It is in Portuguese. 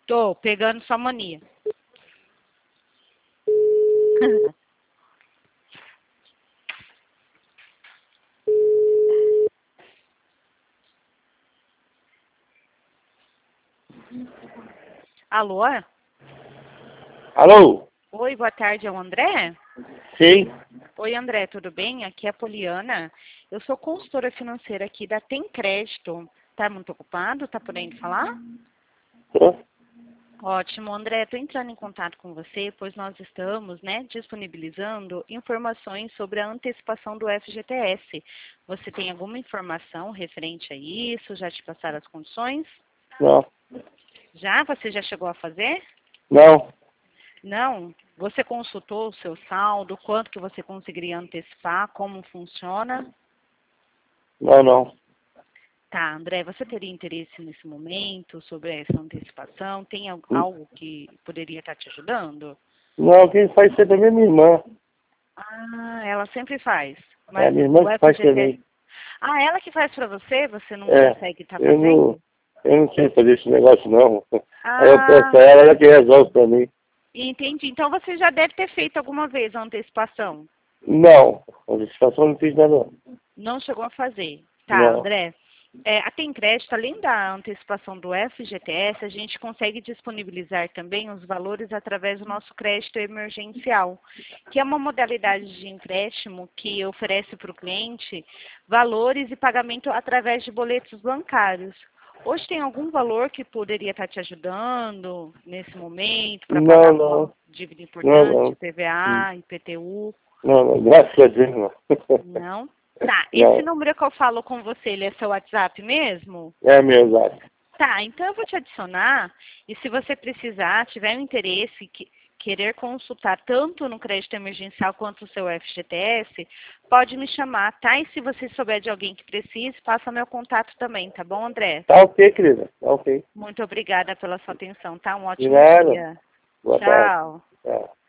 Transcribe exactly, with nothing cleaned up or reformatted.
Tô pegando sua mania. Alô? Alô? Oi, boa tarde, é o André? Sim. Oi, André, tudo bem? Aqui é a Poliana. Eu sou consultora financeira aqui da Tem Crédito. Tá muito ocupado? Tá podendo falar? Tô. Ótimo, André, estou entrando em contato com você, pois nós estamos, né, disponibilizando informações sobre a antecipação do F G T S. Você tem alguma informação referente a isso? Já te passaram as condições? Não. Já? Você já chegou a fazer? Não. Não? Você consultou o seu saldo? Quanto que você conseguiria antecipar? Como funciona? Não, não. Tá, André, você teria interesse nesse momento sobre essa antecipação? Tem al- algo que poderia estar te ajudando? Não, quem faz sempre é minha irmã. Ah, ela sempre faz. É a Mas minha irmã o que faz F G T S... também. Ah, ela que faz pra você? Você não É. consegue estar Eu não, fazendo? eu não sei fazer esse negócio, não. Aí eu peço Ah, a ela, ela que resolve pra mim. entendi. Então você já deve ter feito alguma vez a antecipação. Não. A licitação não fiz nada, não. Não chegou a fazer. Tá, Não. André. É, a Tem Crédito, além da antecipação do F G T S, a gente consegue disponibilizar também os valores através do nosso crédito emergencial, que é uma modalidade de empréstimo que oferece para o cliente valores e pagamento através de boletos bancários. Hoje tem algum valor que poderia estar te ajudando nesse momento para pagar Não, alguma não. dívida Não, importante, não. I P V A, I P T U? Não, não. Graças a Deus, não. Não? Tá, esse Não. número que eu falo com você, ele é seu WhatsApp mesmo? É meu exato. Tá, então eu vou te adicionar e se você precisar, tiver um interesse, que, querer consultar tanto no crédito emergencial quanto o seu F G T S, pode me chamar, tá? E se você souber de alguém que precise, passa meu contato também, tá bom, André? Tá ok, querida. Tá ok. Muito obrigada pela sua atenção, tá? Um De ótimo nada. dia. Boa tarde. Tchau. Tchau.